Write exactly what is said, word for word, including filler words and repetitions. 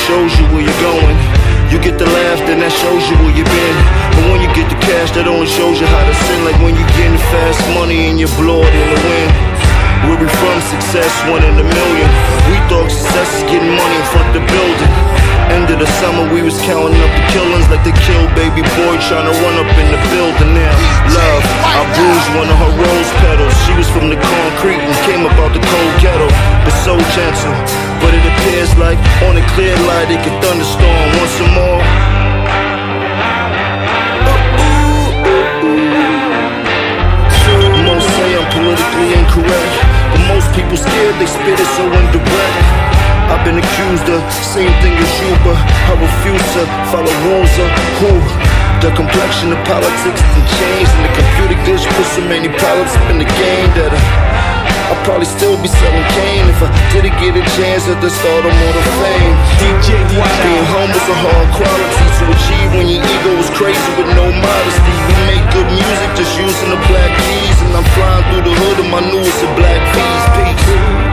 shows you where you're going. You get the laugh, then that shows you where you've been. But when you get the cash, that only shows you how to sin. Like when you getting fast money and your blood in the wind. Where we from, success, one in a million. We thought success is getting money in front of the building. End of the summer, we was counting up the killings like they killed baby boy trying to run up in the building. Now, love, I bruised one of her rose petals. She was from the concrete and came up out the cold ghetto. But so gentle, but it appears like on a clear light it could thunderstorm once more. Most say I'm politically incorrect, but most people scared they spit it so indirect. I've been accused of same thing as you, but I refuse to follow rules of who. The complexion of politics has changed, and the computer glitch put so many pilots up in the game that I, I'd probably still be selling cane if I didn't get a chance at the stardom or the fame. Being humble's a hard quality to achieve when your ego is crazy with no modesty. We make good music just using the black keys, and I'm flying through the hood of my newest of black keys. Peace.